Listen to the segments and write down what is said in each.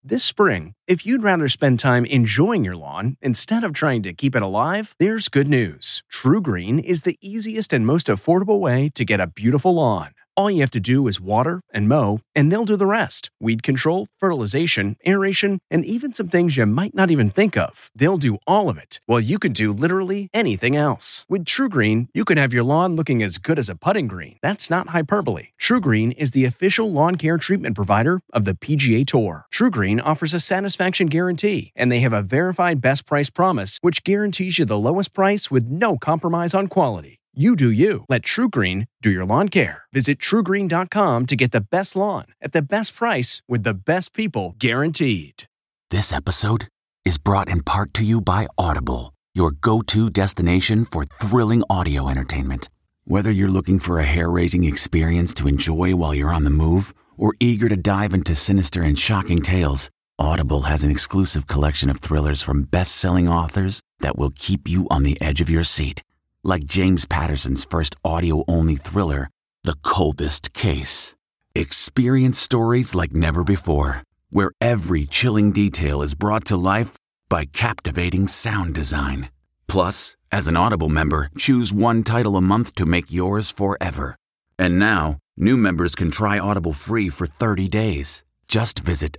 This spring, if you'd rather spend time enjoying your lawn instead of trying to keep it alive, there's good news. TruGreen is the easiest and most affordable way to get a beautiful lawn. All you have to do is water and mow, and they'll do the rest. Weed control, fertilization, aeration, and even some things you might not even think of. They'll do all of it, while you can do literally anything else. With TruGreen, you can have your lawn looking as good as a putting green. That's not hyperbole. TruGreen is the official lawn care treatment provider of the PGA Tour. TruGreen offers a satisfaction guarantee, and they have a verified best price promise, which guarantees you the lowest price with no compromise on quality. You do you. Let TruGreen do your lawn care. Visit TruGreen.com to get the best lawn at the best price with the best people guaranteed. This episode is brought in part to you by Audible, your go-to destination for thrilling audio entertainment. Whether you're looking for a hair-raising experience to enjoy while you're on the move or eager to dive into sinister and shocking tales, Audible has an exclusive collection of thrillers from best-selling authors that will keep you on the edge of your seat. Like James Patterson's first audio-only thriller, The Coldest Case. Experience stories like never before, where every chilling detail is brought to life by captivating sound design. Plus, as an Audible member, choose one title a month to make yours forever. And now, new members can try Audible free for 30 days. Just visit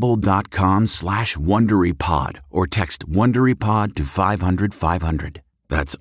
audible.com/WonderyPod or text WonderyPod to 500-500. That's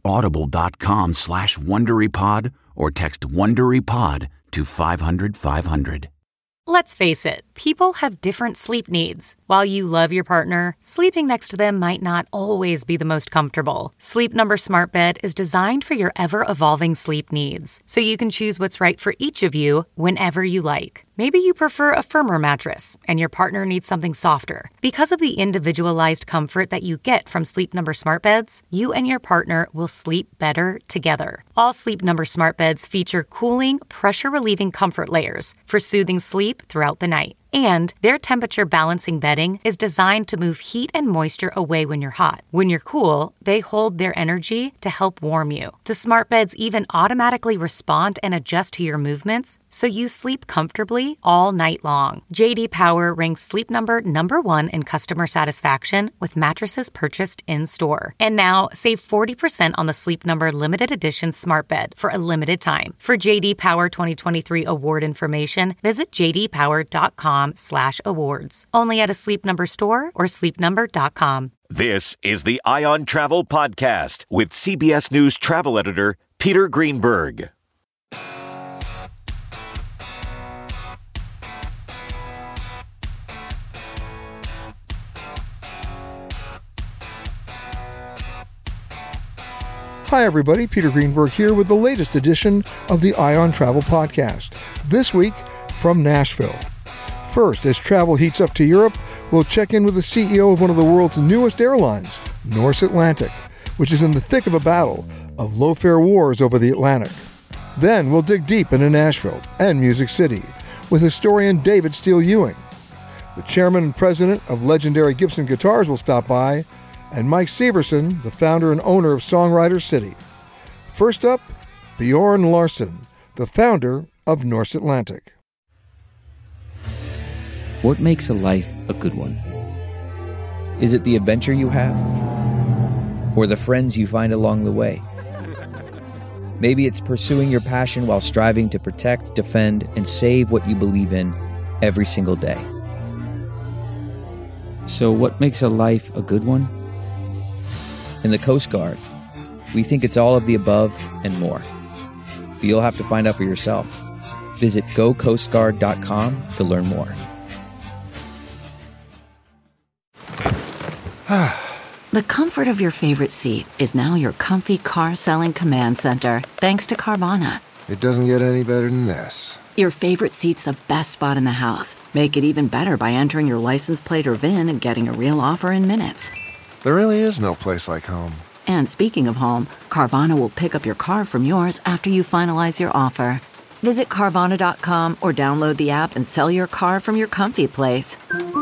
audible.com/WonderyPod or text WonderyPod to 500-500. Let's face it, people have different sleep needs. While you love your partner, sleeping next to them might not always be the most comfortable. Sleep Number Smart Bed is designed for your ever-evolving sleep needs, so you can choose what's right for each of you whenever you like. Maybe you prefer a firmer mattress, and your partner needs something softer. Because of the individualized comfort that you get from Sleep Number Smart Beds, you and your partner will sleep better together. All Sleep Number Smart Beds feature cooling, pressure-relieving comfort layers for soothing sleep throughout the night. And their temperature balancing bedding is designed to move heat and moisture away when you're hot. When you're cool, they hold their energy to help warm you. The smart beds even automatically respond and adjust to your movements, so you sleep comfortably all night long. J.D. Power ranks Sleep Number #1 in customer satisfaction with mattresses purchased in-store. And now, save 40% on the Sleep Number limited edition smart bed for a limited time. For J.D. Power 2023 award information, visit jdpower.com/awards. Only at a Sleep Number store or sleepnumber.com. This is the Ion Travel Podcast with CBS News travel editor Peter Greenberg. Hi everybody, Peter Greenberg here with the latest edition of the Ion Travel Podcast. This week from Nashville. First, as travel heats up to Europe, we'll check in with the CEO of one of the world's newest airlines, Norse Atlantic, which is in the thick of a battle of low-fare wars over the Atlantic. Then we'll dig deep into Nashville and Music City with historian David Steele Ewing. The chairman and president of legendary Gibson Guitars will stop by, and Mike Severson, the founder and owner of Songwriter City. First up, Bjorn Larsen, the founder of Norse Atlantic. What makes a life a good one? Is it the adventure you have? Or the friends you find along the way? Maybe it's pursuing your passion while striving to protect, defend, and save what you believe in every single day. So what makes a life a good one? In the Coast Guard, we think it's all of the above and more. But you'll have to find out for yourself. Visit gocoastguard.com to learn more. The comfort of your favorite seat is now your comfy car selling command center, thanks to Carvana. It doesn't get any better than this. Your favorite seat's the best spot in the house. Make it even better by entering your license plate or VIN and getting a real offer in minutes. There really is no place like home. And speaking of home, Carvana will pick up your car from yours after you finalize your offer. Visit Carvana.com or download the app and sell your car from your comfy place.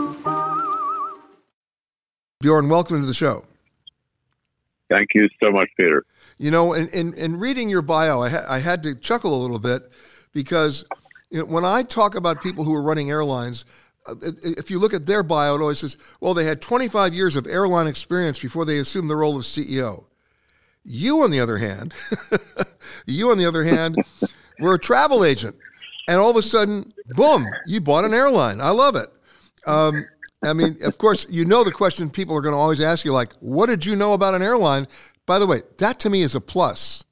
Bjorn, welcome to the show. Thank you so much, Peter. You know, in reading your bio, I had to chuckle a little bit because when I talk about people who are running airlines, if you look at their bio, it always says, well, they had 25 years of airline experience before they assumed the role of CEO. You, on the other hand, were a travel agent. And all of a sudden, boom, you bought an airline. I love it. I mean, of course, the question people are going to always ask you, like, what did you know about an airline? By the way, that to me is a plus.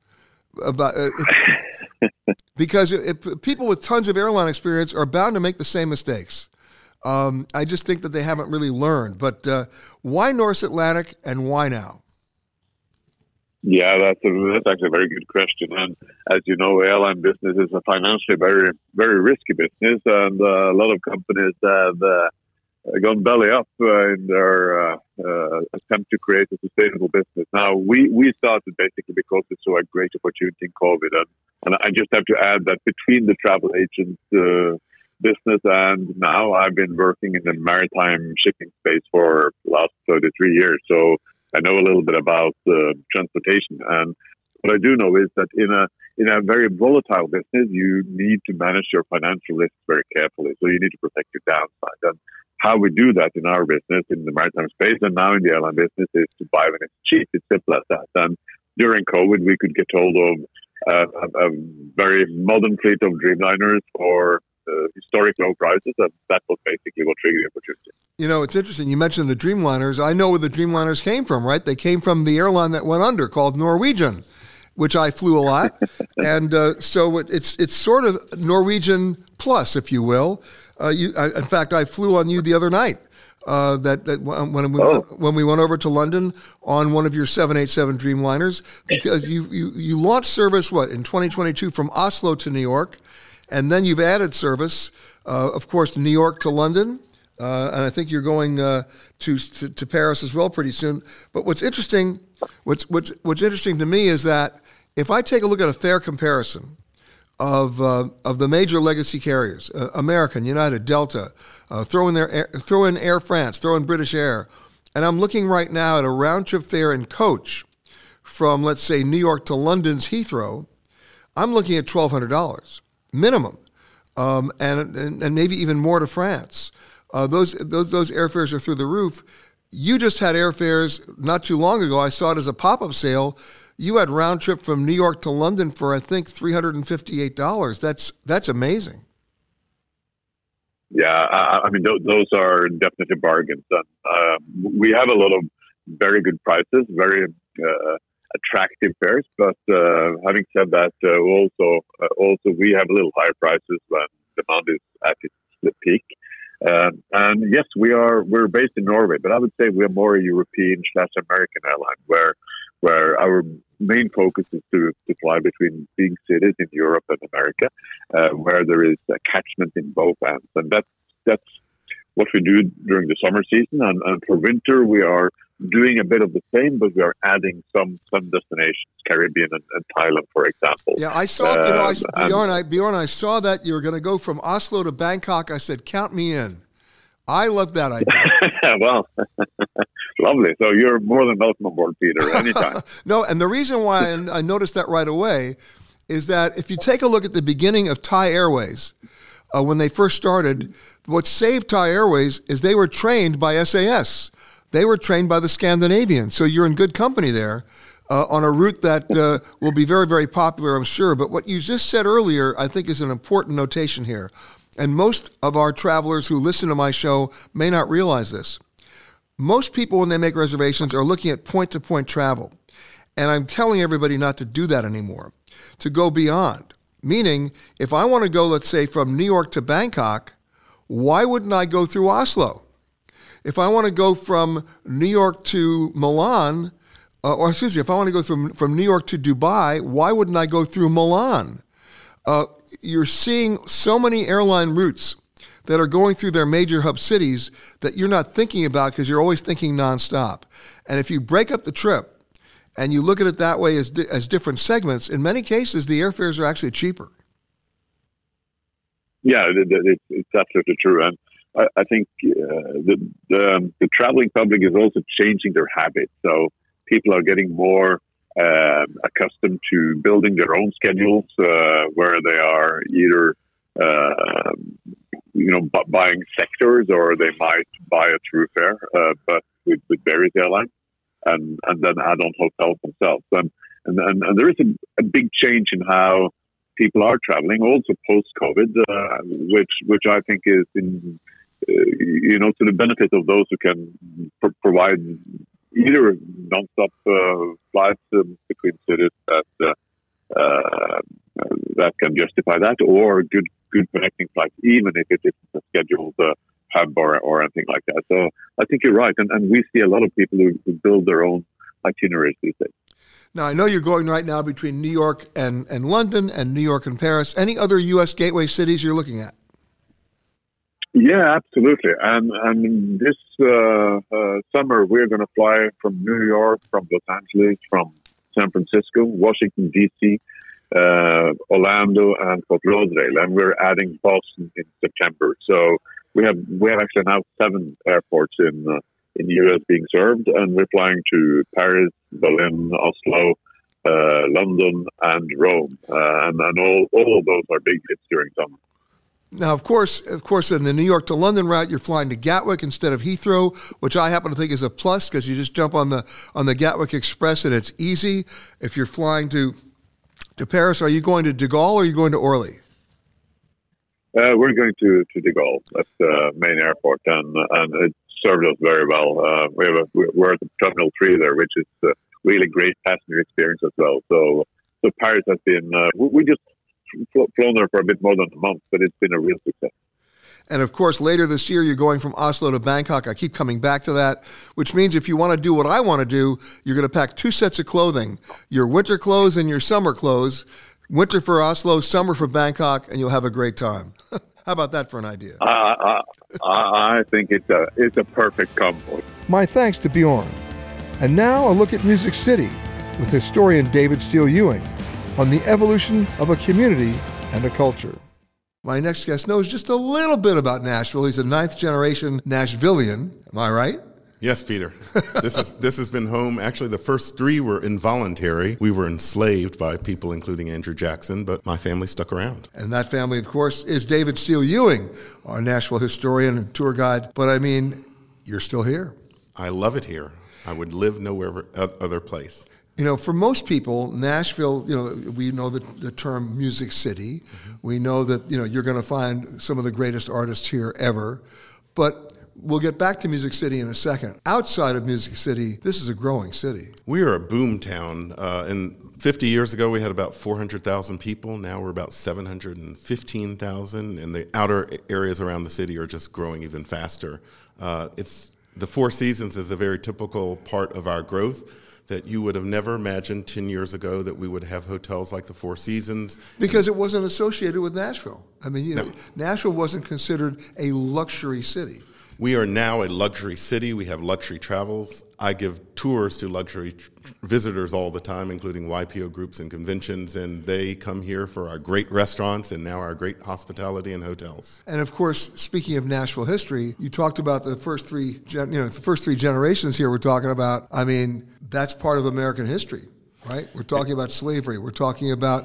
Because people with tons of airline experience are bound to make the same mistakes. I just think that they haven't really learned. But why Norse Atlantic and why now? Yeah, that's actually a very good question. And as you know, airline business is a financially very, very risky business, and a lot of companies have gone belly up in their attempt to create a sustainable business. Now, we started basically because we saw a great opportunity in COVID, and I just have to add that between the travel agent business and now, I've been working in the maritime shipping space for the last 33 years. So I know a little bit about transportation, and what I do know is that in a very volatile business, you need to manage your financial risks very carefully. So you need to protect your downside. And how we do that in our business, in the maritime space, and now in the airline business, is to buy when it's cheap. It's simple as that. And during COVID, we could get hold of a very modern fleet of Dreamliners for historic low prices, and that was basically what triggered the opportunity. It's interesting. You mentioned the Dreamliners. I know where the Dreamliners came from, right? They came from the airline that went under called Norwegian, which I flew a lot. And so it's sort of Norwegian plus, if you will. In fact, I flew on you the other night. When we went over to London on one of your 787 Dreamliners, because you launched service in 2022 from Oslo to New York. And then you've added service, of course, New York to London, and I think you're going to Paris as well pretty soon. But what's interesting to me is that if I take a look at a fair comparison of the major legacy carriers, American, United, Delta, throw in Air France, throw in British Air, and I'm looking right now at a round trip fare in coach from, let's say, New York to London's Heathrow, I'm looking at $1,200. Minimum, and maybe even more to France. Those airfares are through the roof. You just had airfares not too long ago. I saw it as a pop-up sale. You had round trip from New York to London for, I think, $358. That's amazing. Yeah, I mean those are definitely bargains. And we have a lot of very good prices, very attractive fares, but having said that, also we have a little higher prices when demand is at its peak. And yes, we're based in Norway, but I would say we're more a European/American airline, where our main focus is to fly between big cities in Europe and America, where there is a catchment in both ends, and that's what we do during the summer season. And for winter, we are doing a bit of the same, but we are adding some destinations, Caribbean and Thailand, for example. Yeah, I saw, Bjorn, I saw that you were going to go from Oslo to Bangkok. I said, count me in. I love that idea. Well, lovely. So you're more than welcome on board, Peter, anytime. No, and the reason why I noticed that right away is that if you take a look at the beginning of Thai Airways, when they first started, what saved Thai Airways is they were trained by SAS. They were trained by the Scandinavians. So you're in good company there on a route that will be very, very popular, I'm sure. But what you just said earlier, I think, is an important notation here. And most of our travelers who listen to my show may not realize this. Most people, when they make reservations, are looking at point-to-point travel. And I'm telling everybody not to do that anymore, to go beyond. Meaning, if I want to go, let's say, from New York to Bangkok, why wouldn't I go through Oslo? If I want to go from New York to Milan, if I want to go from New York to Dubai, why wouldn't I go through Milan? You're seeing so many airline routes that are going through their major hub cities that you're not thinking about because you're always thinking nonstop. And if you break up the trip and you look at it that way as different segments, in many cases, the airfares are actually cheaper. Yeah, it's absolutely true. And I think the traveling public is also changing their habits. So people are getting more accustomed to building their own schedules where they are either buying sectors, or they might buy a through fare, but with various airlines, and then add on hotels themselves. And there is a big change in how people are traveling, also post-COVID, which I think is to the benefit of those who can provide either non-stop flights between cities that can justify that, or good connecting flights, even if it isn't a scheduled hub or anything like that. So I think you're right, and we see a lot of people who build their own itineraries these days. Now, I know you're going right now between New York and London, and New York and Paris. Any other U.S. gateway cities you're looking at? Yeah, absolutely. And this summer, we're going to fly from New York, from Los Angeles, from San Francisco, Washington, D.C., Orlando, and Fort Lauderdale. And we're adding Boston in September. So we have actually now 7 airports in the U.S. being served, and we're flying to Paris, Berlin, Oslo, London, and Rome. And all of those are big hits during summer. Now, of course, in the New York to London route, you're flying to Gatwick instead of Heathrow, which I happen to think is a plus because you just jump on the Gatwick Express and it's easy. If you're flying to Paris, are you going to De Gaulle or are you going to Orly? We're going to De Gaulle. That's the main airport, and it served us very well. We're at the Terminal 3 there, which is a really great passenger experience as well. So Paris has been we just flown there for a bit more than a month, but it's been a real success. And of course, later this year, you're going from Oslo to Bangkok. I keep coming back to that, which means if you want to do what I want to do, you're going to pack 2 sets of clothing, your winter clothes and your summer clothes, winter for Oslo, summer for Bangkok, and you'll have a great time. How about that for an idea? I think it's a perfect combo. My thanks to Bjorn. And now a look at Music City with historian David Steele Ewing on the evolution of a community and a culture. My next guest knows just a little bit about Nashville. He's a 9th generation Nashvillian. Am I right? Yes, Peter. This has been home. Actually, the first 3 were involuntary. We were enslaved by people, including Andrew Jackson, but my family stuck around. And that family, of course, is David Steele Ewing, our Nashville historian and tour guide. But I mean, you're still here. I love it here. I would live nowhere other place. For most people, Nashville, we know the term Music City. Mm-hmm. We know that, you're going to find some of the greatest artists here ever. But we'll get back to Music City in a second. Outside of Music City, this is a growing city. We are a boom town. 50 years ago, we had about 400,000 people. Now we're about 715,000, and the outer areas around the city are just growing even faster. The Four Seasons is a very typical part of our growth that you would have never imagined 10 years ago that we would have hotels like the Four Seasons. Because it wasn't associated with Nashville. I mean, No. Nashville wasn't considered a luxury city. We are now a luxury city. We have luxury travels. I give tours to luxury visitors all the time, including YPO groups and conventions, and they come here for our great restaurants and now our great hospitality and hotels. And of course, speaking of Nashville history, you talked about the first 3 generations here we're talking about. I mean, that's part of American history, right? We're talking about slavery. We're talking about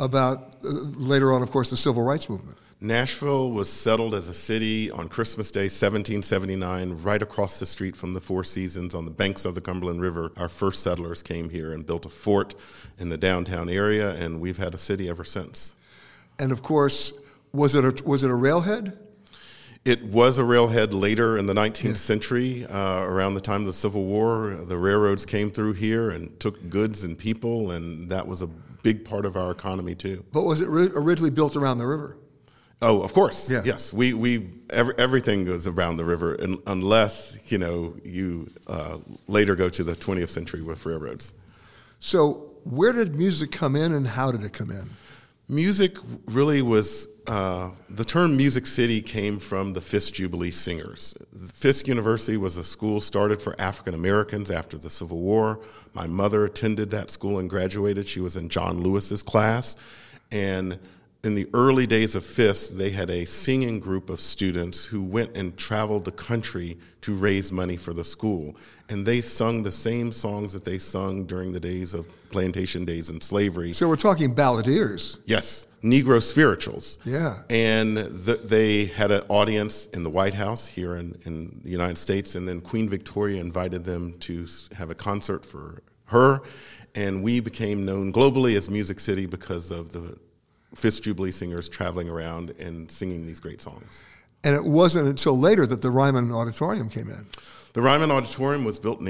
later on, of course, the Civil Rights Movement. Nashville was settled as a city on Christmas Day, 1779, right across the street from the Four Seasons on the banks of the Cumberland River. Our first settlers came here and built a fort in the downtown area, and we've had a city ever since. And of course, was it a railhead? It was a railhead later in the 19th century, around the time of the Civil War. The railroads came through here and took goods and people, and that was a big part of our economy too. But was it originally built around the river? Oh, of course. Yeah. Yes. Everything goes around the river, unless you later go to the 20th century with railroads. So where did music come in, and how did it come in? Music really was, the term Music City came from the Fisk Jubilee Singers. Fisk University was a school started for African Americans after the Civil War. My mother attended that school and graduated. She was in John Lewis's class. And in the early days of Fisk, they had a singing group of students who went and traveled the country to raise money for the school. And they sung the same songs that they sung during the days of plantation days and slavery. So we're talking balladeers. Yes, Negro spirituals. Yeah. And they had an audience in the White House here in the United States, and then Queen Victoria invited them to have a concert for her, and we became known globally as Music City because of the Fifth Jubilee Singers traveling around and singing these great songs. And it wasn't until later that the Ryman Auditorium came in. The Ryman Auditorium was built in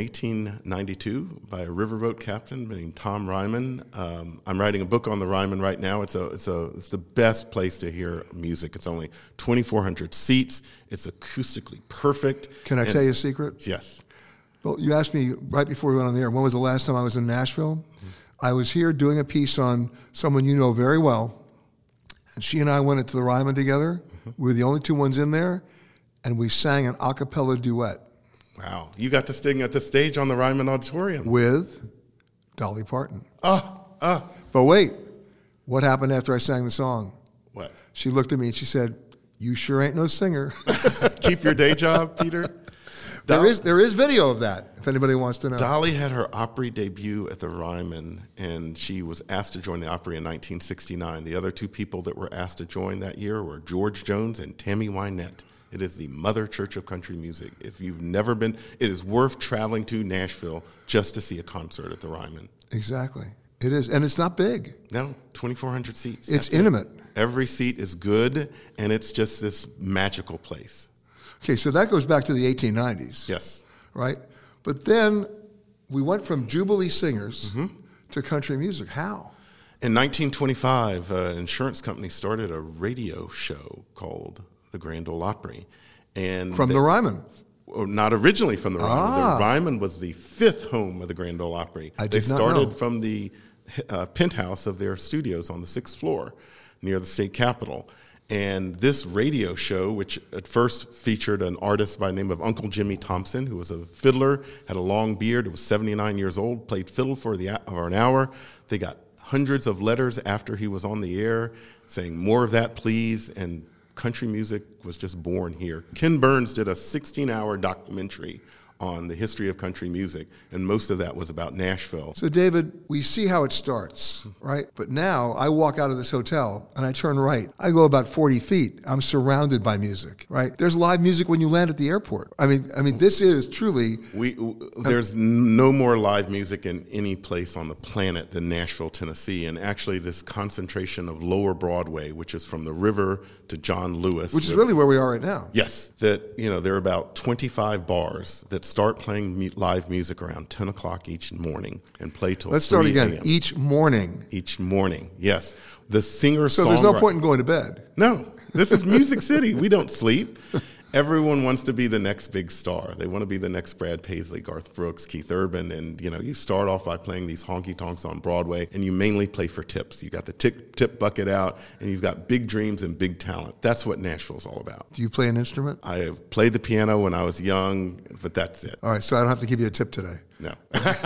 1892 by a riverboat captain named Tom Ryman. I'm writing a book on the Ryman right now. It's the best place to hear music. It's only 2,400 seats. It's acoustically perfect. Can I tell you a secret? Yes. Well, you asked me right before we went on the air, when was the last time I was in Nashville? Mm-hmm. I was here doing a piece on someone you know very well, and she and I went into the Ryman together. Mm-hmm. We were the only two ones in there, and we sang an a cappella duet. Wow. You got to sing at the stage on the Ryman Auditorium. With Dolly Parton. But wait, what happened after I sang the song? What? She looked at me and she said, "You sure ain't no singer." Keep your day job, Peter. There is video of that, if anybody wants to know. Dolly had her Opry debut at the Ryman, and she was asked to join the Opry in 1969. The other two people that were asked to join that year were George Jones and Tammy Wynette. It is the mother church of country music. If you've never been, it is worth traveling to Nashville just to see a concert at the Ryman. Exactly. It is, and it's not big. No, 2,400 seats. It's intimate. Every seat is good, and it's just this magical place. Okay, so that goes back to the 1890s. Yes. Right? But then we went from Jubilee Singers to country music. How? In 1925, an insurance company started a radio show called the Grand Ole Opry. And from the Ryman? Not originally from the Ryman. The Ryman was the fifth home of the Grand Ole Opry. They started from the penthouse of their studios on the 6th floor near the state capitol. And this radio show, which at first featured an artist by the name of Uncle Jimmy Thompson, who was a fiddler, had a long beard, was 79 years old, played fiddle for an hour. They got hundreds of letters after he was on the air saying, "More of that, please," and country music was just born here. Ken Burns did a 16-hour documentary on the history of country music, and most of that was about Nashville. So, David, we see how it starts, right? But now I walk out of this hotel and I turn right. I go about 40 feet. I'm surrounded by music, right? There's live music when you land at the airport. I mean, this is truly... There's no more live music in any place on the planet than Nashville, Tennessee, and actually this concentration of Lower Broadway, which is from the river to John Lewis. Which is really where we are right now. Yes. That, there are about 25 bars that start playing live music around 10 o'clock each morning and play till 3 a.m. Let's start again. Each morning. Each morning, yes. The singer-songwriter... So there's no point in going to bed. No. This is Music City. We don't sleep. Everyone wants to be the next big star. They want to be the next Brad Paisley, Garth Brooks, Keith Urban, and you start off by playing these honky-tonks on Broadway, and you mainly play for tips. You got the tip bucket out, and you've got big dreams and big talent. That's what Nashville's all about. Do you play an instrument? I have played the piano when I was young, but that's it. All right, so I don't have to give you a tip today. No.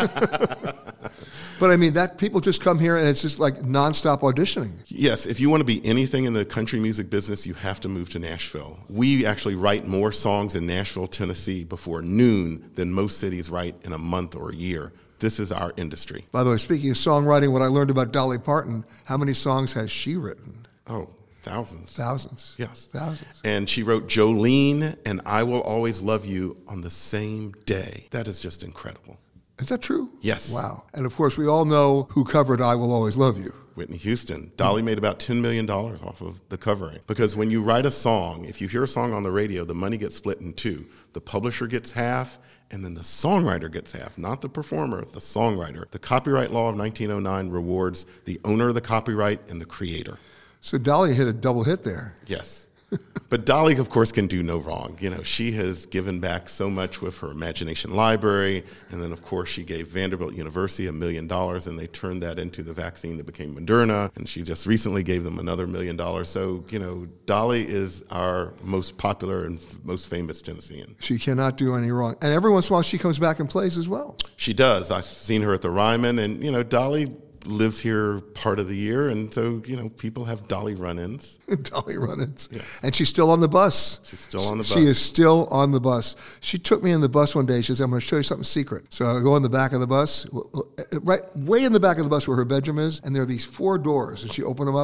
But I mean, that people just come here and it's just like nonstop auditioning. Yes, if you want to be anything in the country music business, you have to move to Nashville. We actually write more songs in Nashville, Tennessee before noon than most cities write in a month or a year. This is our industry. By the way, speaking of songwriting, what I learned about Dolly Parton, how many songs has she written? Oh, thousands. Thousands. Yes. Thousands. And she wrote Jolene and I Will Always Love You on the same day. That is just incredible. Is that true? Yes. Wow. And of course, we all know who covered I Will Always Love You. Whitney Houston. Dolly made about $10 million off of the covering. Because when you write a song, if you hear a song on the radio, the money gets split in two. The publisher gets half, and then the songwriter gets half. Not the performer, the songwriter. The copyright law of 1909 rewards the owner of the copyright and the creator. So Dolly hit a double hit there. Yes. But Dolly, of course, can do no wrong. She has given back so much with her Imagination Library, and then, of course, she gave Vanderbilt University $1 million, and they turned that into the vaccine that became Moderna, and she just recently gave them another $1 million. So, Dolly is our most popular and most famous Tennessean. She cannot do any wrong. And every once in a while, she comes back and plays as well. She does. I've seen her at the Ryman, and, Dolly lives here part of the year, and so, people have Dolly run-ins. Dolly run-ins. Yeah. And she's still on the bus. She's still on the bus. She is still on the bus. She took me in the bus one day. She said, "I'm going to show you something secret." So I go in the back of the bus, right way in the back of the bus where her bedroom is, and there are these 4 doors, and she opened them up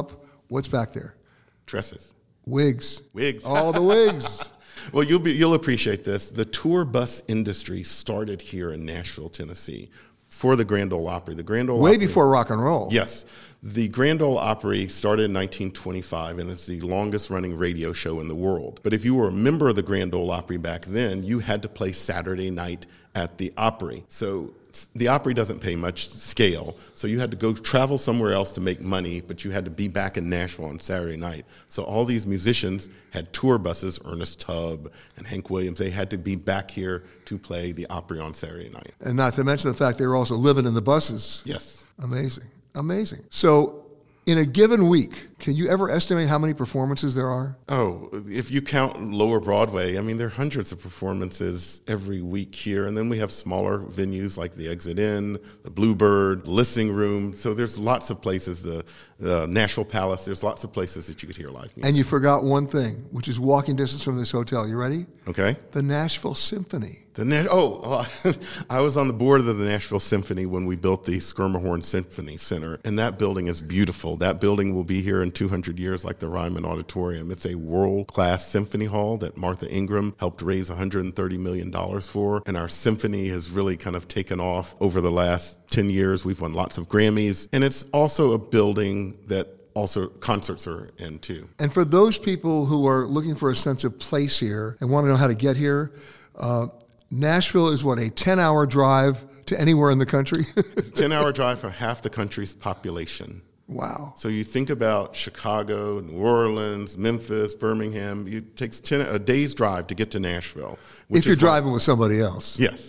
What's back there? Dresses. Wigs. Wigs. All the wigs. Well, you'll appreciate this. The tour bus industry started here in Nashville, Tennessee, for the Grand Ole Opry. The Grand Ole Way Opry, before rock and roll. Yes. The Grand Ole Opry started in 1925, and it's the longest-running radio show in the world. But if you were a member of the Grand Ole Opry back then, you had to play Saturday night at the Opry. So the Opry doesn't pay much scale, so you had to go travel somewhere else to make money, but you had to be back in Nashville on Saturday night. So all these musicians had tour buses, Ernest Tubb and Hank Williams. They had to be back here to play the Opry on Saturday night. And not to mention the fact they were also living in the buses. Yes. Amazing. Amazing. So in a given week, can you ever estimate how many performances there are? Oh, if you count Lower Broadway, I mean, there are hundreds of performances every week here. And then we have smaller venues like the Exit Inn, the Bluebird, Listening Room. So there's lots of places, the Nashville Palace, there's lots of places that you could hear live music. And you forgot one thing, which is walking distance from this hotel. You ready? Okay. The Nashville Symphony. I was on the board of the Nashville Symphony when we built the Skirmahorn Symphony Center, and that building is beautiful. That building will be here in 200 years like the Ryman Auditorium. It's a world-class symphony hall that Martha Ingram helped raise $130 million for, and our symphony has really kind of taken off over the last 10 years. We've won lots of Grammys, and it's also a building that also concerts are in too. And for those people who are looking for a sense of place here and want to know how to get here, Nashville is what, a 10-hour drive to anywhere in the country? It's a 10-hour drive for half the country's population. Wow. So you think about Chicago, New Orleans, Memphis, Birmingham, it takes a day's drive to get to Nashville. If you're driving with somebody else. Yes.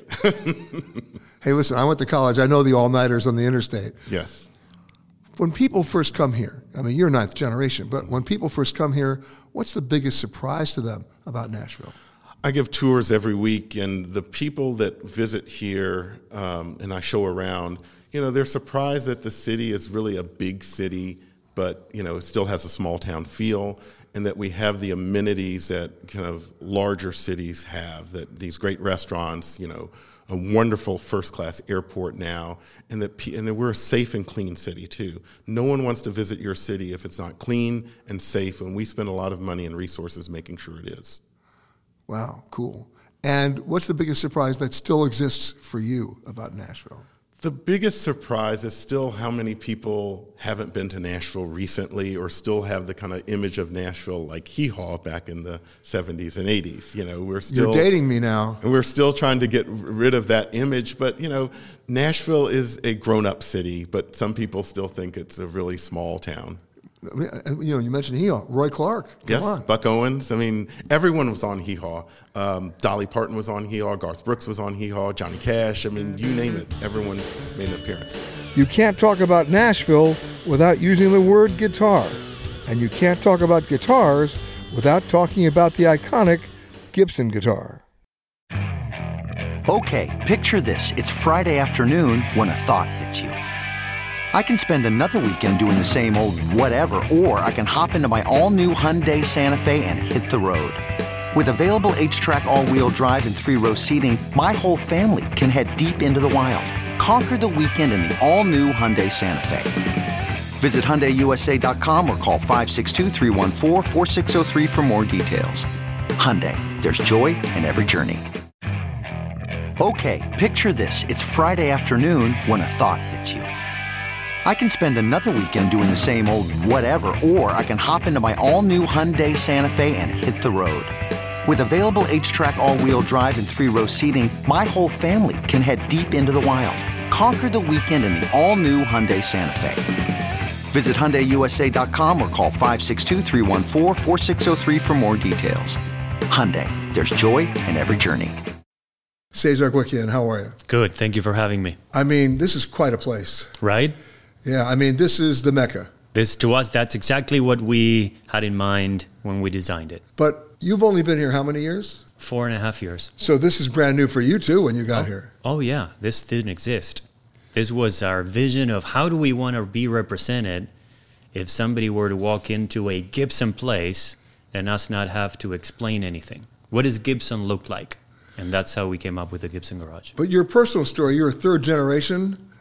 Hey, listen, I went to college. I know the all-nighters on the interstate. Yes. When people first come here, I mean, you're ninth generation, but when people first come here, what's the biggest surprise to them about Nashville? I give tours every week, and the people that visit here and I show around, they're surprised that the city is really a big city, but, it still has a small town feel, and that we have the amenities that kind of larger cities have, that these great restaurants, a wonderful first-class airport now, and that we're a safe and clean city, too. No one wants to visit your city if it's not clean and safe, and we spend a lot of money and resources making sure it is. Wow, cool. And what's the biggest surprise that still exists for you about Nashville? The biggest surprise is still how many people haven't been to Nashville recently or still have the kind of image of Nashville like Hee Haw back in the 70s and 80s. We're still... You're dating me now. And we're still trying to get rid of that image. But, Nashville is a grown-up city, but some people still think it's a really small town. You mentioned Hee Haw. Roy Clark. Come on. Buck Owens. I mean, everyone was on Hee Haw. Dolly Parton was on Hee Haw. Garth Brooks was on Hee Haw. Johnny Cash. I mean, you name it. Everyone made an appearance. You can't talk about Nashville without using the word guitar. And you can't talk about guitars without talking about the iconic Gibson guitar. Okay, picture this. It's Friday afternoon when a thought hits you. I can spend another weekend doing the same old whatever, or I can hop into my all-new Hyundai Santa Fe and hit the road. With available H-Track all-wheel drive and 3-row seating, my whole family can head deep into the wild. Conquer the weekend in the all-new Hyundai Santa Fe. Visit HyundaiUSA.com or call 562-314-4603 for more details. Hyundai, there's joy in every journey. Okay, picture this. It's Friday afternoon when a thought hits you. I can spend another weekend doing the same old whatever, or I can hop into my all-new Hyundai Santa Fe and hit the road. With available H-Track all-wheel drive and 3-row seating, my whole family can head deep into the wild. Conquer the weekend in the all-new Hyundai Santa Fe. Visit HyundaiUSA.com or call 562-314-4603 for more details. Hyundai, there's joy in every journey. Cesar Guiquian, how are you? Good, thank you for having me. I mean, this is quite a place. Right? Yeah, I mean, this is the Mecca. To us, that's exactly what we had in mind when we designed it. But you've only been here how many years? 4.5 years. So this is brand new for you, too, when you got here. Oh, yeah. This didn't exist. This was our vision of how do we want to be represented if somebody were to walk into a Gibson place and us not have to explain anything. What does Gibson look like? And that's how we came up with the Gibson Garage. But your personal story, you're a third generation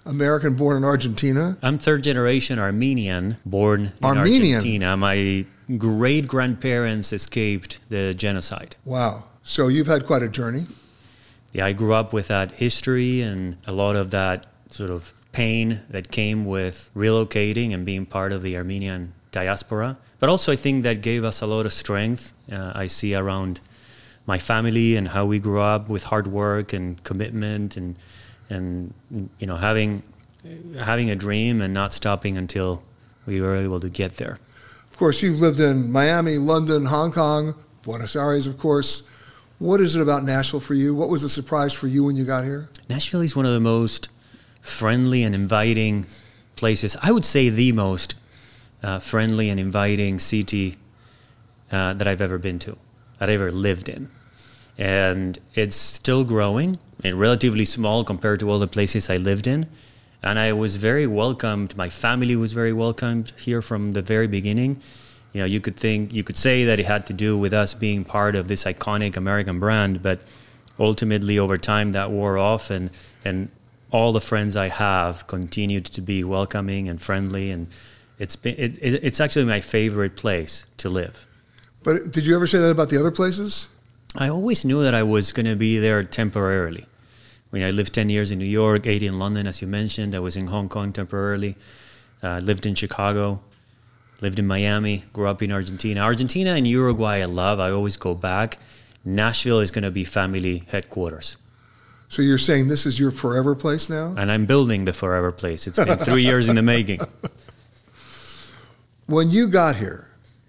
American born in Argentina? I'm third generation Armenian, born in Argentina. My great-grandparents escaped the genocide. Wow. So you've had quite a journey. Yeah, I grew up with that history and a lot of that sort of pain that came with relocating and being part of the Armenian diaspora. But also I think that gave us a lot of strength. I see around my family and how we grew up with hard work and commitment and you know, having a dream and not stopping until we were able to get there. Of course, you've lived in Miami, London, Hong Kong, Buenos Aires, of course. What is it about Nashville for you? What was the surprise for you when you got here? Nashville is one of the most friendly and inviting places. I would say the most friendly and inviting city that I've ever been to, that I've ever lived in. And it's still growing and relatively small compared to all the places I lived in. And I was very welcomed. My family was very welcomed here from the very beginning. You know, you could say that it had to do with us being part of this iconic American brand, but ultimately over time that wore off, and all the friends I have continued to be welcoming and friendly, and it's actually my favorite place to live. But did you ever say that about the other places? I always knew that I was going to be there temporarily. I mean, I lived 10 years in New York, 8 in London, as you mentioned. I was in Hong Kong temporarily, lived in Chicago, lived in Miami, grew up in Argentina. Argentina and Uruguay I love. I always go back. Nashville is going to be family headquarters. So you're saying this is your forever place now? And I'm building the forever place. It's been 3 years in the making. When you got here,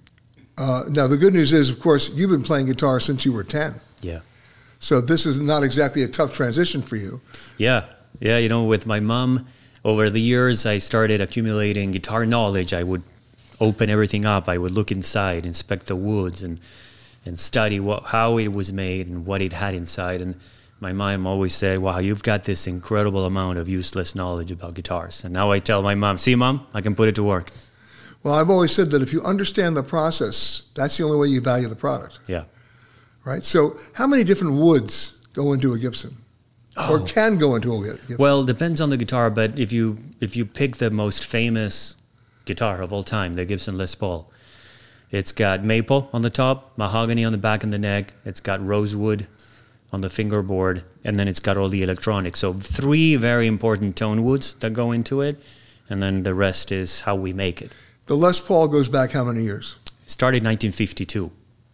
now the good news is, of course, you've been playing guitar since you were 10. Yeah. So this is not exactly a tough transition for you. Yeah. You know, with my mom, over the years, I started accumulating guitar knowledge. I would open everything up. I would look inside, inspect the woods, and study how it was made and what it had inside. And my mom always said, wow, you've got this incredible amount of useless knowledge about guitars. And now I tell my mom, see, Mom, I can put it to work. Well, I've always said that if you understand the process, that's the only way you value the product. Yeah. Right? So how many different woods go into a Gibson? Or can go into a Gibson? Well, it depends on the guitar, but if you pick the most famous guitar of all time, the Gibson Les Paul, it's got maple on the top, mahogany on the back and the neck, it's got rosewood on the fingerboard, and then it's got all the electronics. So 3 very important tone woods that go into it, and then the rest is how we make it. The Les Paul goes back how many years? It started in 1952.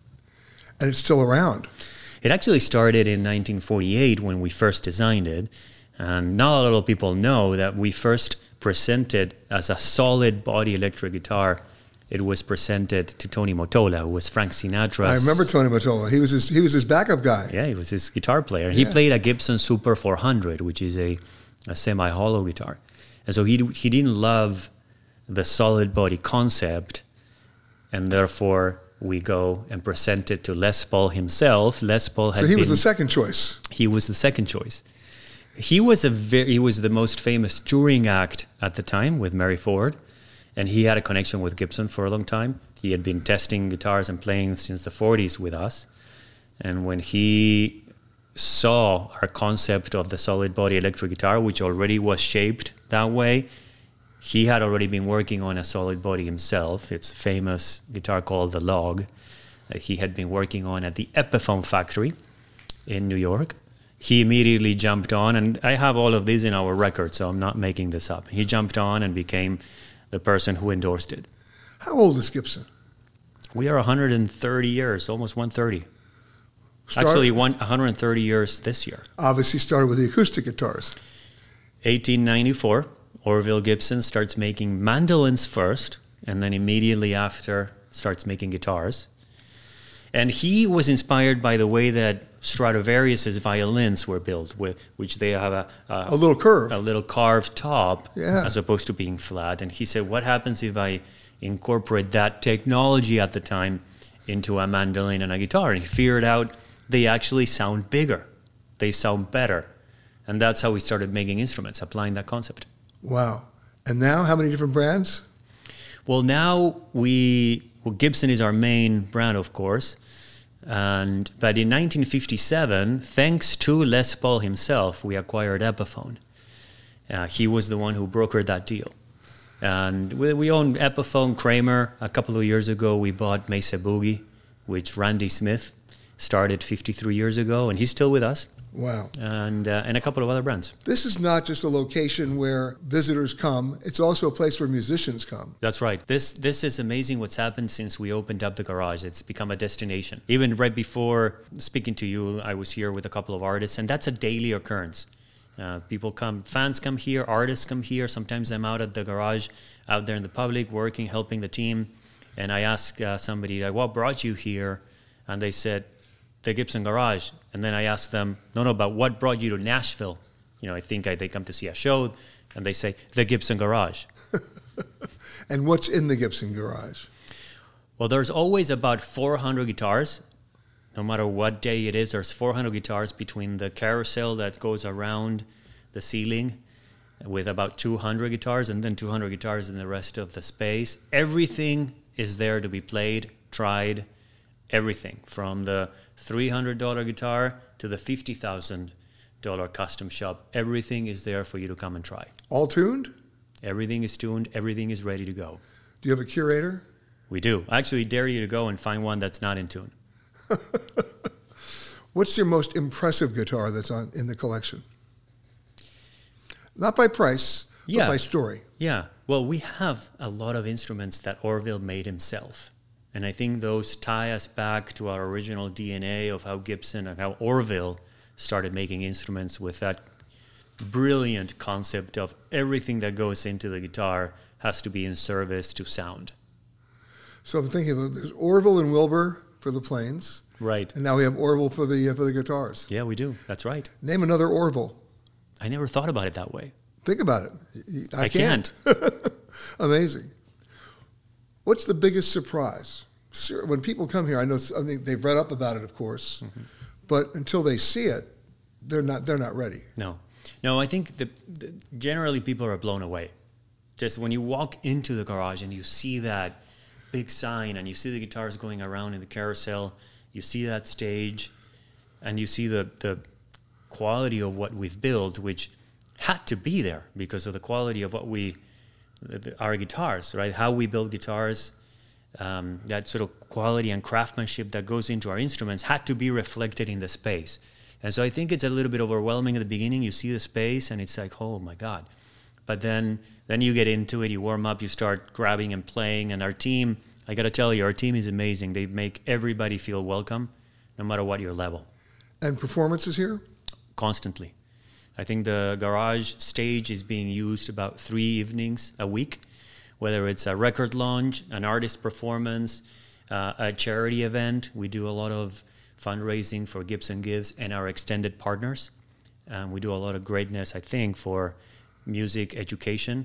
And it's still around. It actually started in 1948 when we first designed it. And not a lot of people know that we first presented as a solid body electric guitar. It was presented to Tony Mottola, who was Frank Sinatra's... I remember Tony Mottola. He was his backup guy. Yeah, he was his guitar player. Yeah. He played a Gibson Super 400, which is a semi-hollow guitar. And so he didn't love the solid body concept, and therefore we go and present it to Les Paul himself. Les Paul had So he was the second choice. He was the second choice. He was the most famous touring act at the time with Mary Ford, and he had a connection with Gibson for a long time. He had been testing guitars and playing since the 40s with us. And when he saw our concept of the solid body electric guitar, which already was shaped that way, he had already been working on a solid body himself. It's a famous guitar called the Log that he had been working on at the Epiphone factory in New York. He immediately jumped on, and I have all of these in our record, so I'm not making this up. He jumped on and became the person who endorsed it. How old is Gibson? We are 130 years, almost 130. Actually, 130 years this year. Obviously started with the acoustic guitars. 1894. Orville Gibson starts making mandolins first, and then immediately after starts making guitars. And he was inspired by the way that Stradivarius's violins were built, which they have a little curve, a little carved top, yeah, as opposed to being flat. And he said, what happens if I incorporate that technology at the time into a mandolin and a guitar? And he figured out they actually sound bigger. They sound better. And that's how we started making instruments, applying that concept. Wow. And now, how many different brands? Well, now Gibson is our main brand, of course. But in 1957, thanks to Les Paul himself, we acquired Epiphone. He was the one who brokered that deal. And we own Epiphone, Kramer. A couple of years ago, we bought Mesa Boogie, which Randy Smith started 53 years ago, and he's still with us. Wow. And a couple of other brands. This is not just a location where visitors come. It's also a place where musicians come. That's right. This is amazing what's happened since we opened up the garage. It's become a destination. Even right before speaking to you, I was here with a couple of artists, and that's a daily occurrence. People come, fans come here, artists come here. Sometimes I'm out at the garage, out there in the public, working, helping the team. And I ask somebody, like, what brought you here? And they said, the Gibson Garage. And then I ask them, no, but what brought you to Nashville? I think they come to see a show, and they say, the Gibson Garage. And what's in the Gibson Garage? Well, there's always about 400 guitars. No matter what day it is, there's 400 guitars between the carousel that goes around the ceiling with about 200 guitars, and then 200 guitars in the rest of the space. Everything is there to be played, tried, everything from the $300 guitar to the $50,000 custom shop. Everything is there for you to come and try. All tuned? Everything is tuned. Everything is ready to go. Do you have a curator? We do. I actually dare you to go and find one that's not in tune. What's your most impressive guitar that's in the collection? Not by price, but by story. Yeah. Well, we have a lot of instruments that Orville made himself. And I think those tie us back to our original DNA of how Gibson and how Orville started making instruments with that brilliant concept of everything that goes into the guitar has to be in service to sound. So I'm thinking there's Orville and Wilbur for the planes. Right. And now we have Orville for the guitars. Yeah, we do. That's right. Name another Orville. I never thought about it that way. Think about it. I can't. Amazing. What's the biggest surprise? When people come here, I think they've read up about it, of course, but until they see it, they're not ready. No. I think generally people are blown away. Just when you walk into the garage and you see that big sign and you see the guitars going around in the carousel, you see that stage, and you see the quality of what we've built, which had to be there because of the quality of our guitars, right? How we build guitars, that sort of quality and craftsmanship that goes into our instruments had to be reflected in the space. And so I think it's a little bit overwhelming at the beginning. You see the space and it's like, oh my God. But then you get into it, you warm up, you start grabbing and playing. And our team, I got to tell you, our team is amazing. They make everybody feel welcome, no matter what your level. And performances here? Constantly. I think the garage stage is being used about 3 evenings a week, whether it's a record launch, an artist performance, a charity event. We do a lot of fundraising for Gibson Gives and our extended partners. We do a lot of greatness, I think, for music education.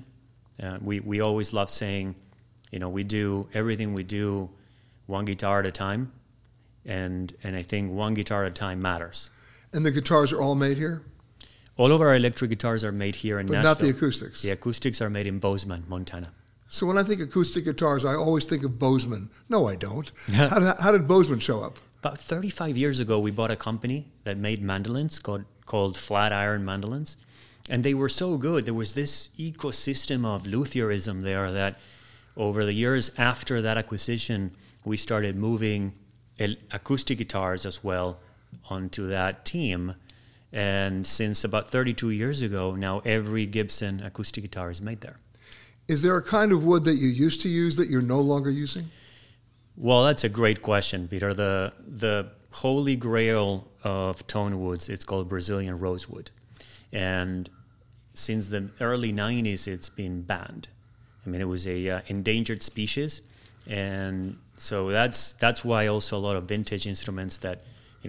We always love saying, we do everything we do one guitar at a time, and I think one guitar at a time matters. And the guitars are all made here? All of our electric guitars are made here in Nashville. But not the acoustics? The acoustics are made in Bozeman, Montana. So when I think acoustic guitars, I always think of Bozeman. No, I don't. How did Bozeman show up? About 35 years ago, we bought a company that made mandolins called Flatiron Mandolins. And they were so good. There was this ecosystem of luthierism there that over the years after that acquisition, we started moving acoustic guitars as well onto that team. And since about 32 years ago, now every Gibson acoustic guitar is made there. Is there a kind of wood that you used to use that you're no longer using? Well, that's a great question, Peter. The holy grail of tone woods, it's called Brazilian rosewood. And since the early 90s, it's been banned. I mean, it was a endangered species. And so that's why also a lot of vintage instruments that,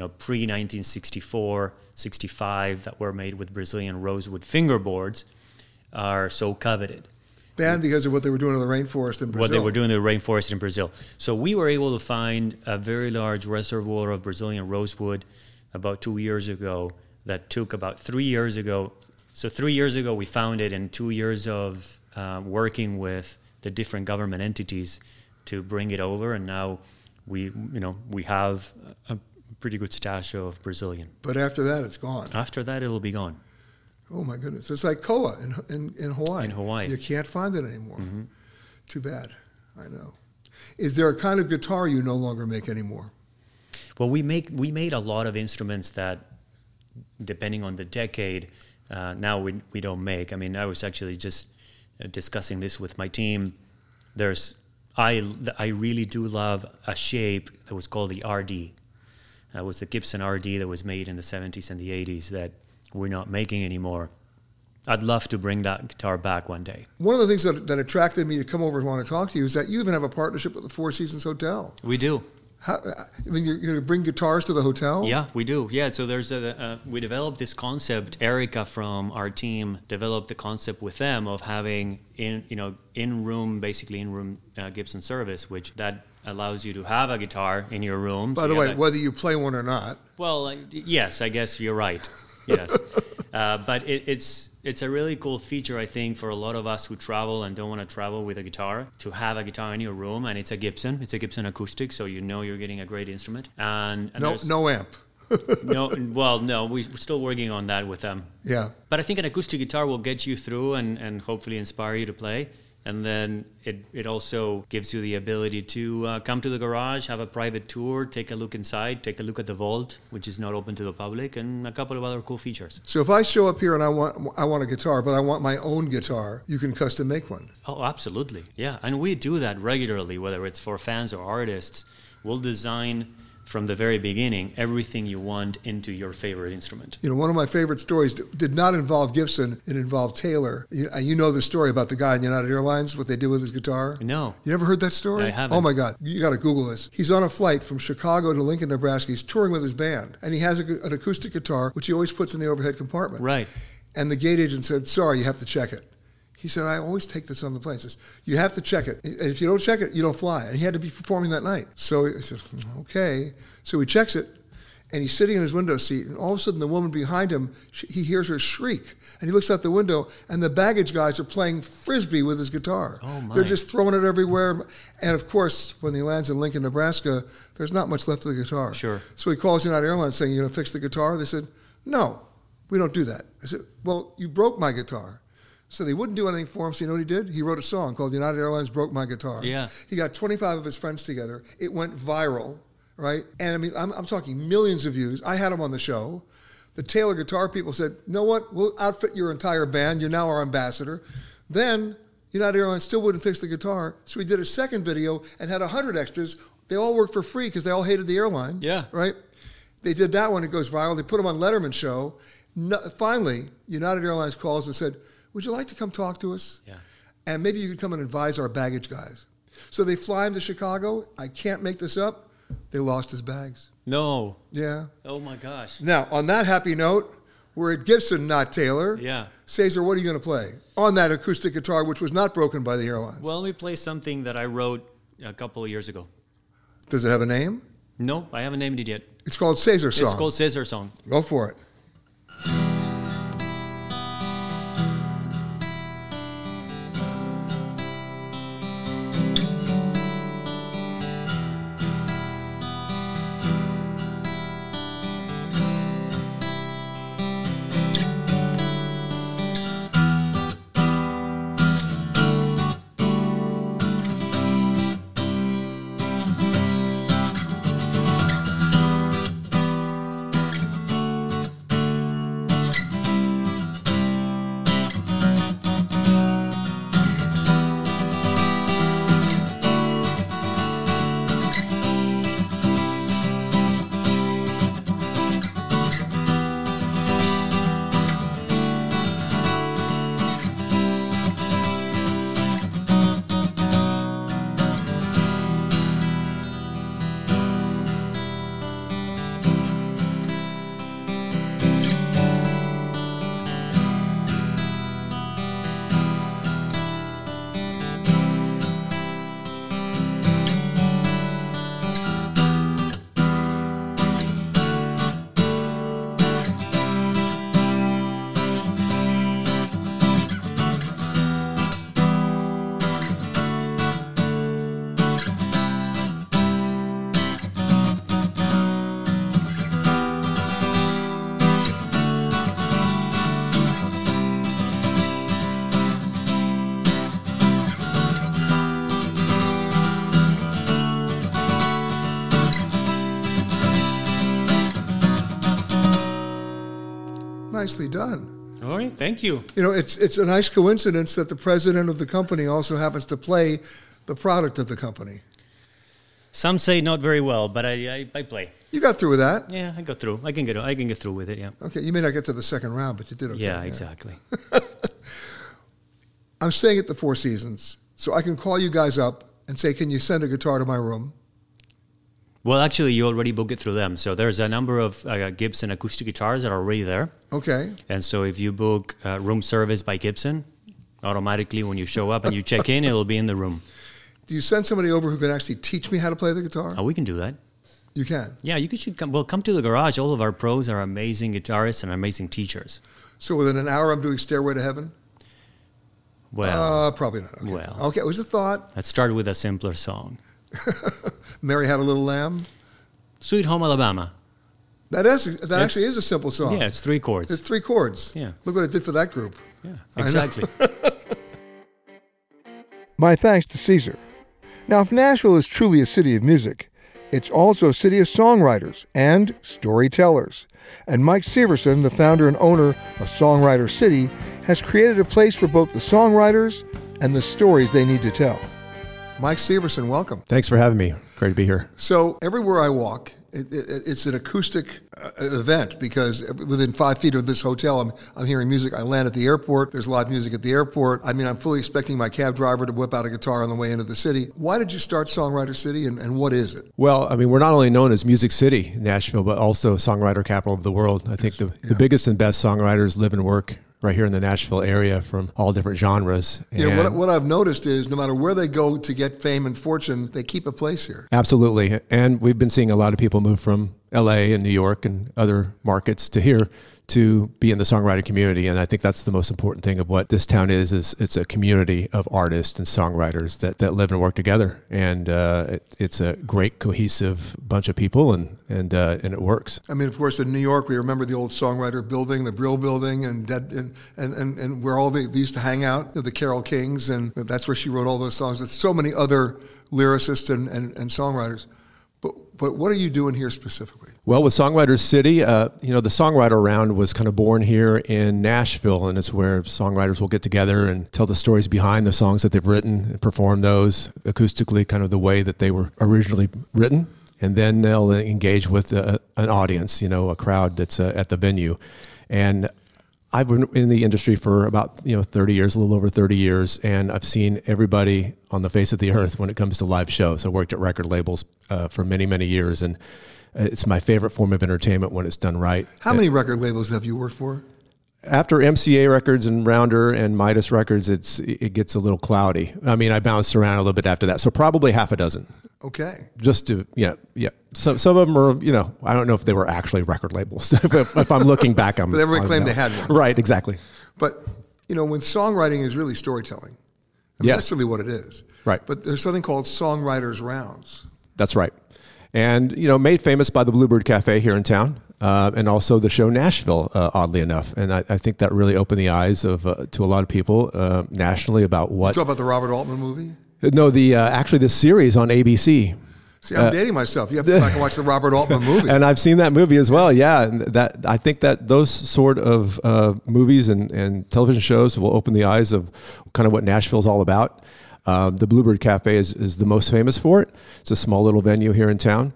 pre-1964, 65, that were made with Brazilian rosewood fingerboards are so coveted. Banned because of what they were doing in the rainforest in Brazil. What they were doing in the rainforest in Brazil. So we were able to find a very large reservoir of Brazilian rosewood about 2 years ago that took about 3 years ago. So 3 years ago we found it, and 2 years of working with the different government entities to bring it over, and now we have a pretty good stash of Brazilian. But after that, it's gone. After that, it'll be gone. Oh my goodness! It's like koa in Hawaii. In Hawaii, you can't find it anymore. Mm-hmm. Too bad. I know. Is there a kind of guitar you no longer make anymore? Well, we made a lot of instruments that, depending on the decade, now we don't make. I mean, I was actually just discussing this with my team. I really do love a shape that was called the RD. It was the Gibson RD that was made in the 70s and the 80s that we're not making anymore. I'd love to bring that guitar back one day. One of the things that attracted me to come over and want to talk to you is that you even have a partnership with the Four Seasons Hotel. We do. How, I mean, you're going to bring guitars to the hotel? Yeah, we do. Yeah, so there's we developed this concept. Erica from our team developed the concept with them of having in-room Gibson service, which that allows you to have a guitar in your room. By the way, whether you play one or not. Well, yes, I guess you're right. Yes. But it's a really cool feature, I think, for a lot of us who travel and don't want to travel with a guitar, to have a guitar in your room, and it's a Gibson acoustic, so you know you're getting a great instrument. And no amp. No, we're still working on that with them. Yeah. But I think an acoustic guitar will get you through and hopefully inspire you to play. And then it also gives you the ability to come to the garage, have a private tour, take a look inside, take a look at the vault, which is not open to the public, and a couple of other cool features. So if I show up here and I want a guitar, but I want my own guitar, you can custom make one? Oh, absolutely. Yeah, and we do that regularly, whether it's for fans or artists. We'll design from the very beginning everything you want into your favorite instrument. You know, one of my favorite stories did not involve Gibson. It involved Taylor. You know the story about the guy in United Airlines, what they did with his guitar? No. You never heard that story? I haven't. Oh my God. You got to Google this. He's on a flight from Chicago to Lincoln, Nebraska. He's touring with his band. And he has an acoustic guitar, which he always puts in the overhead compartment. Right. And the gate agent said, sorry, you have to check it. He said, I always take this on the plane. He says, you have to check it. If you don't check it, you don't fly. And he had to be performing that night. So he said, okay. So he checks it, and he's sitting in his window seat, and all of a sudden the woman behind him, he hears her shriek. And he looks out the window, and the baggage guys are playing Frisbee with his guitar. Oh, my. They're just throwing it everywhere. And, of course, when he lands in Lincoln, Nebraska, there's not much left of the guitar. Sure. So he calls United Airlines saying, you going to fix the guitar? They said, no, we don't do that. I said, well, you broke my guitar. So they wouldn't do anything for him. So you know what he did? He wrote a song called United Airlines Broke My Guitar. Yeah. He got 25 of his friends together. It went viral, right? And I mean, I'm talking millions of views. I had him on the show. The Taylor guitar people said, you know what? We'll outfit your entire band. You're now our ambassador. Then United Airlines still wouldn't fix the guitar. So we did a second video and had 100 extras. They all worked for free because they all hated the airline. Yeah. Right? They did that one. It goes viral. They put him on Letterman's show. Finally, United Airlines calls and said, would you like to come talk to us? Yeah. And maybe you could come and advise our baggage guys. So they fly him to Chicago. I can't make this up. They lost his bags. No. Yeah. Oh, my gosh. Now, on that happy note, we're at Gibson, not Taylor. Yeah. Cesar, what are you going to play on that acoustic guitar, which was not broken by the airlines? Well, let me play something that I wrote a couple of years ago. Does it have a name? No, I haven't named it yet. It's called Cesar Song. It's called Cesar Song. Go for it. nicely done. All right, thank you. You know, it's a nice coincidence that the president of the company also happens to play the product of the company. Some say not very well, but I play. You got through with that? Yeah, I got through. I can get through with it, yeah. Okay, you may not get to the second round, but you did okay. Yeah, exactly. I'm staying at the Four Seasons, so I can call you guys up and say, can you send a guitar to my room? Well, actually, you already book it through them. So there's a number of Gibson acoustic guitars that are already there. Okay. And so if you book room service by Gibson, automatically when you show up and you check in, it'll be in the room. Do you send somebody over who can actually teach me how to play the guitar? Oh, we can do that. You can? Yeah, should come. Well, come to the garage. All of our pros are amazing guitarists and amazing teachers. So within an hour, I'm doing Stairway to Heaven? Well, probably not. Okay. Well, okay, it was a thought. Let's start with a simpler song. Mary Had a Little Lamb? Sweet Home Alabama. That actually is a simple song. Yeah, it's 3 chords. It's 3 chords. Yeah. Look what it did for that group. Yeah, exactly. My thanks to Caesar. Now, if Nashville is truly a city of music, it's also a city of songwriters and storytellers. And Mike Severson, the founder and owner of Songwriter City, has created a place for both the songwriters and the stories they need to tell. Mike Severson, welcome. Thanks for having me. Great to be here. So everywhere I walk, it's an acoustic event because within 5 feet of this hotel, I'm hearing music. I land at the airport. There's live music at the airport. I mean, I'm fully expecting my cab driver to whip out a guitar on the way into the city. Why did you start Songwriter City, and what is it? Well, I mean, we're not only known as Music City, Nashville, but also songwriter capital of the world. I think the biggest and best songwriters live and work right here in the Nashville area from all different genres. Yeah, what I've noticed is no matter where they go to get fame and fortune, they keep a place here. Absolutely. And we've been seeing a lot of people move from LA and New York and other markets to here to be in the songwriting community. And I think that's the most important thing of what this town is it's a community of artists and songwriters that live and work together. And it's a great cohesive bunch of people and it works. I mean, of course, in New York, we remember the old songwriter building, the Brill building, and where all they used to hang out, the Carole Kings, and that's where she wrote all those songs. There's so many other lyricists and songwriters. But what are you doing here specifically? Well, with Songwriter City, the Songwriter Round was kind of born here in Nashville, and it's where songwriters will get together and tell the stories behind the songs that they've written and perform those acoustically, kind of the way that they were originally written. And then they'll engage with an audience, a crowd that's at the venue. And I've been in the industry for about 30 years, a little over 30 years, and I've seen everybody on the face of the earth when it comes to live shows. I worked at record labels for many, many years, and it's my favorite form of entertainment when it's done right. How many record labels have you worked for? After MCA Records and Rounder and Midas Records, it gets a little cloudy. I mean, I bounced around a little bit after that, so probably half a dozen. Okay. Just to, yeah. Some of them are, I don't know if they were actually record labels. if I'm looking back, but everybody claimed they had one. Right, exactly. But, when songwriting is really storytelling, that's really what it is. Right. But there's something called Songwriters Rounds. That's right. And, made famous by the Bluebird Cafe here in town. And also the show Nashville, oddly enough. And I think that really opened the eyes to a lot of people nationally about what... You talk about the Robert Altman movie? No, actually the series on ABC. See, I'm dating myself. You have to go back and watch the Robert Altman movie. And I've seen that movie as well, yeah. And I think that those sort of movies and television shows will open the eyes of kind of what Nashville's all about. The Bluebird Cafe is the most famous for it. It's a small little venue here in town.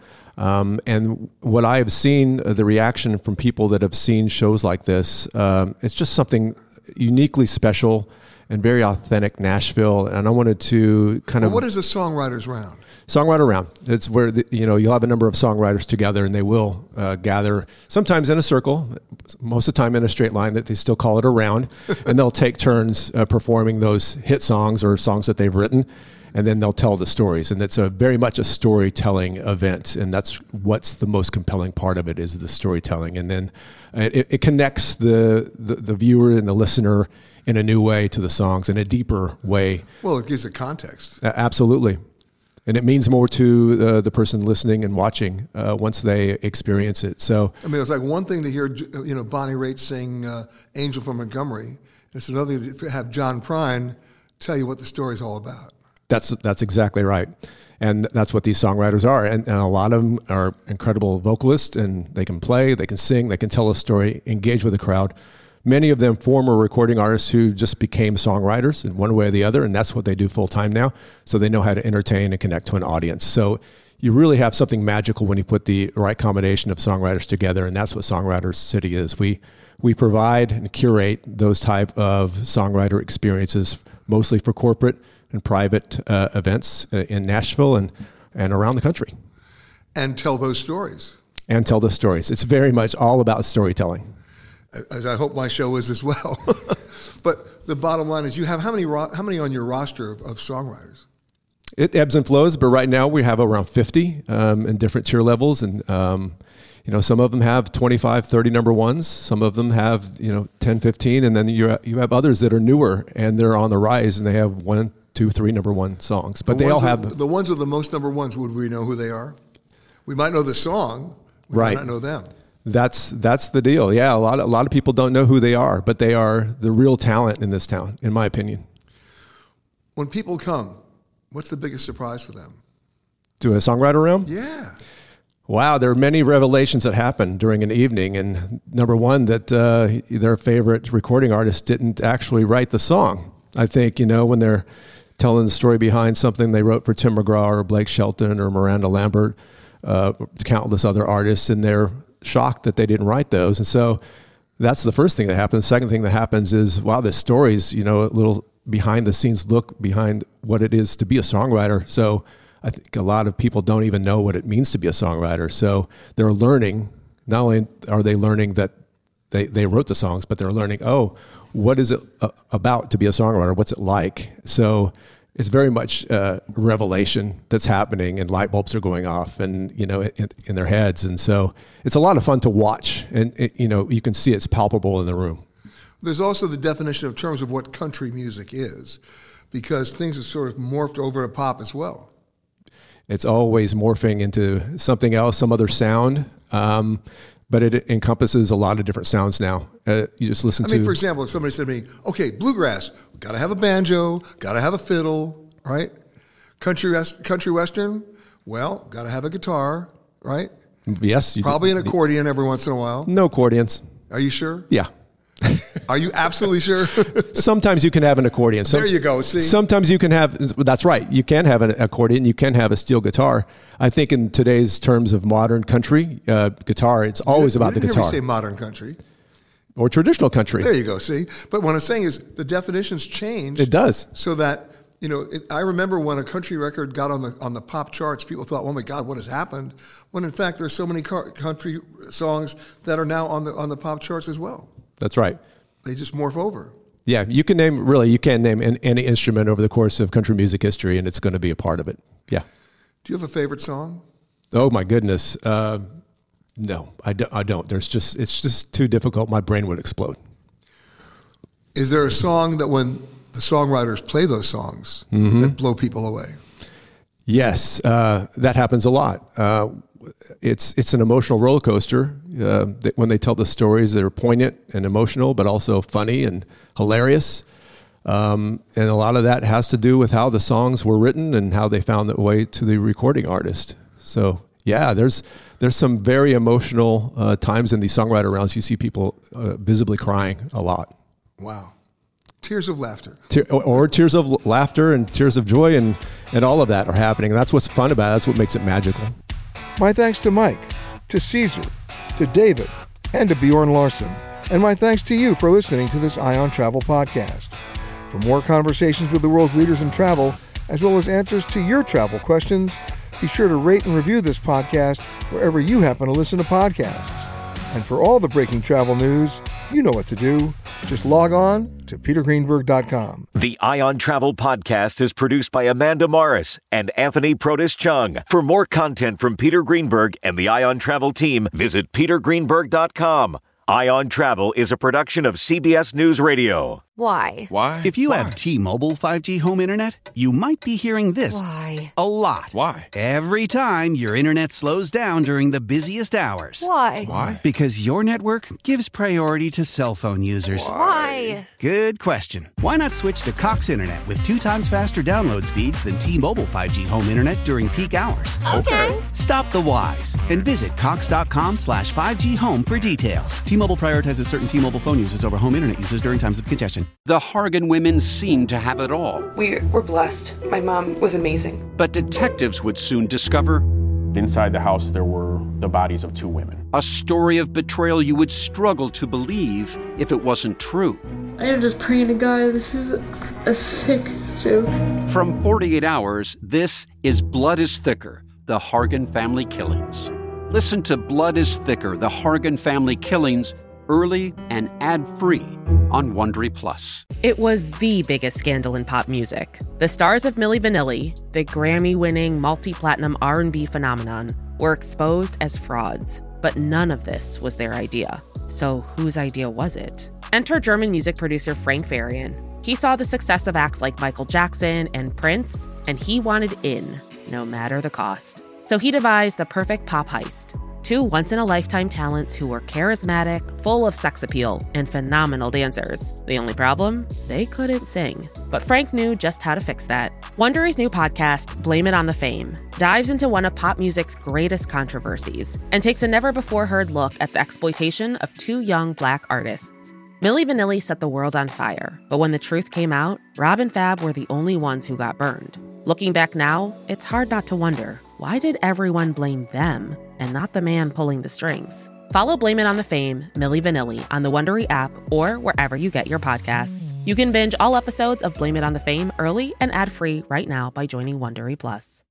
And what I have seen, the reaction from people that have seen shows like this, it's just something uniquely special and very authentic Nashville. And I wanted to kind of... What is a Songwriters Round? Songwriter Round. It's where, you'll have a number of songwriters together and they will gather, sometimes in a circle, most of the time in a straight line, that they still call it a round. And they'll take turns performing those hit songs or songs that they've written. And then they'll tell the stories. And it's very much a storytelling event. And that's what's the most compelling part of it, is the storytelling. And then it connects the viewer and the listener in a new way to the songs, in a deeper way. Well, it gives it context. Absolutely. And it means more to the person listening and watching once they experience it. So, I mean, it's like one thing to hear, Bonnie Raitt sing "Angel from Montgomery." It's another thing to have John Prine tell you what the story's all about. That's exactly right. And that's what these songwriters are. And a lot of them are incredible vocalists, and they can play, they can sing, they can tell a story, engage with the crowd. Many of them former recording artists who just became songwriters in one way or the other, and that's what they do full time now. So they know how to entertain and connect to an audience. So you really have something magical when you put the right combination of songwriters together, and that's what Songwriters City is. We provide and curate those type of songwriter experiences, mostly for corporate and private events in Nashville and around the country. And tell those stories. And tell the stories. It's very much all about storytelling. As I hope my show is as well. But the bottom line is, you have how many on your roster of songwriters? It ebbs and flows, but right now we have around 50 in different tier levels. And, some of them have 25, 30 number ones. Some of them have, 10, 15. And then you have others that are newer and they're on the rise and they have 1, 2, 3 number one songs. But they all have... The ones with the most number ones, would we know who they are? We might know the song. We might not know them. That's the deal. Yeah, a lot of people don't know who they are, but they are the real talent in this town, in my opinion. When people come, what's the biggest surprise for them? To a songwriter room? Yeah. Wow, there are many revelations that happen during an evening. And number one, that their favorite recording artist didn't actually write the song. I think, when they're telling the story behind something they wrote for Tim McGraw or Blake Shelton or Miranda Lambert, countless other artists, and they're shocked that they didn't write those. And so that's the first thing that happens. The second thing that happens is, wow, this story's, a little behind the scenes look behind what it is to be a songwriter. So I think a lot of people don't even know what it means to be a songwriter. So they're learning, not only are they learning that they wrote the songs, but they're learning, what is it about to be a songwriter? What's it like? So it's very much revelation that's happening, and light bulbs are going off, and in their heads, and so it's a lot of fun to watch, and you can see it's palpable in the room. There's also the definition of terms of what country music is, because things have sort of morphed over to pop as well. It's always morphing into something else, some other sound, but it encompasses a lot of different sounds now. You just listen to... for example, if somebody said to me, okay, bluegrass, got to have a banjo, got to have a fiddle, right? Country western, well, got to have a guitar, right? Yes. Probably an accordion every once in a while. No accordions. Are you sure? Yeah. Are you absolutely sure? Sometimes you can have an accordion. There you go, see? Sometimes you can have, that's right, you can have an accordion, you can have a steel guitar. I think in today's terms of modern country, guitar, it's always about the guitar. You say modern country. Or traditional country. There you go, see? But what I'm saying is the definitions change. It does. So that, I remember when a country record got on the pop charts, people thought, oh my God, what has happened? When in fact, there's so many country songs that are now on the pop charts as well. That's right. They just morph over. Yeah, you can name any instrument over the course of country music history, and it's going to be a part of it. Yeah. Do you have a favorite song? Oh my goodness, no, I don't. It's just too difficult. My brain would explode. Is there a song that when the songwriters play those songs that blow people away? Yes, that happens a lot. It's an emotional roller coaster. When they tell the stories, they're poignant and emotional, but also funny and hilarious. And a lot of that has to do with how the songs were written and how they found their way to the recording artist. So yeah, there's some very emotional times in these songwriter rounds. You see people visibly crying a lot. Wow. Tears of laughter. Or tears of laughter and tears of joy, and all of that are happening. And that's what's fun about it. That's what makes it magical. My thanks to Mike, to Caesar, to David, and to Bjorn Larson. And my thanks to you for listening to this Ion Travel podcast. For more conversations with the world's leaders in travel, as well as answers to your travel questions, be sure to rate and review this podcast wherever you happen to listen to podcasts. And for all the breaking travel news, you know what to do. Just log on to petergreenberg.com. The Ion Travel Podcast is produced by Amanda Morris and Anthony Protis Chung. For more content from Peter Greenberg and the Ion Travel team, visit petergreenberg.com. Ion Travel is a production of CBS News Radio. Why? If you have T-Mobile 5G home internet, you might be hearing this a lot. Why? Every time your internet slows down during the busiest hours. Why? Because your network gives priority to cell phone users. Why? Good question. Why not switch to Cox Internet with 2 times faster download speeds than T-Mobile 5G home internet during peak hours? Okay. Stop the whys and visit cox.com/5G home for details. T-Mobile prioritizes certain T-Mobile phone users over home internet users during times of congestion. The Hargan women seemed to have it all. We were blessed. My mom was amazing. But detectives would soon discover... inside the house, there were the bodies of 2 women. A story of betrayal you would struggle to believe if it wasn't true. I am just praying to God, this is a sick joke. From 48 Hours, this is Blood is Thicker, The Hargan Family Killings. Listen to Blood is Thicker, The Hargan Family Killings, early and ad-free on Wondery Plus. It was the biggest scandal in pop music. The stars of Milli Vanilli, the Grammy-winning multi-platinum R&B phenomenon, were exposed as frauds. But none of this was their idea. So whose idea was it? Enter German music producer Frank Farian. He saw the success of acts like Michael Jackson and Prince, and he wanted in, no matter the cost. So he devised the perfect pop heist. 2 once-in-a-lifetime talents who were charismatic, full of sex appeal, and phenomenal dancers. The only problem? They couldn't sing. But Frank knew just how to fix that. Wondery's new podcast, Blame It on the Fame, dives into one of pop music's greatest controversies and takes a never-before-heard look at the exploitation of 2 young Black artists. Milli Vanilli set the world on fire, but when the truth came out, Rob and Fab were the only ones who got burned. Looking back now, it's hard not to wonder, why did everyone blame them and not the man pulling the strings? Follow Blame It on the Fame, Milli Vanilli, on the Wondery app or wherever you get your podcasts. You can binge all episodes of Blame It on the Fame early and ad-free right now by joining Wondery Plus.